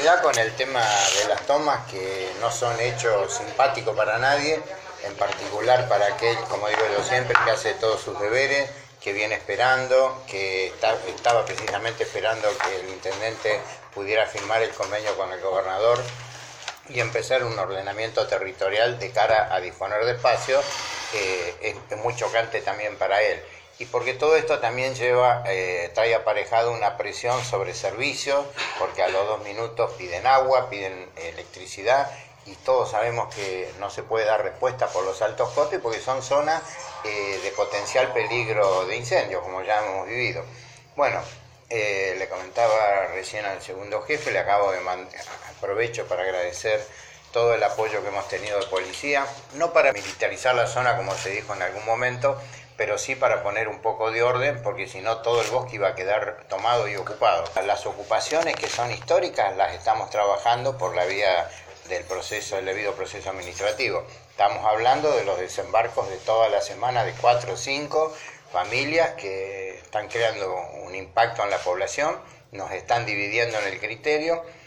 realidad con el tema de las tomas, que no son hechos simpáticos para nadie, en particular para aquel, como digo yo siempre, que hace todos sus deberes, que viene esperando, que estaba precisamente esperando que el intendente pudiera firmar el convenio con el gobernador y empezar un ordenamiento territorial de cara a disponer de espacio. Es muy chocante también para él. Y porque todo esto también trae aparejado una presión sobre servicios, porque a los 2 minutos piden agua, piden electricidad, y todos sabemos que no se puede dar respuesta por los altos costes, porque son zonas de potencial peligro de incendio, como ya hemos vivido. Bueno, le comentaba recién al segundo jefe, le acabo de aprovecho para agradecer todo el apoyo que hemos tenido de policía, no para militarizar la zona como se dijo en algún momento, pero sí para poner un poco de orden, porque si no todo el bosque iba a quedar tomado y ocupado. Las ocupaciones que son históricas las estamos trabajando por la vía del debido proceso administrativo. Estamos hablando de los desembarcos de toda la semana de 4 o 5 familias que están creando un impacto en la población, nos están dividiendo en el criterio.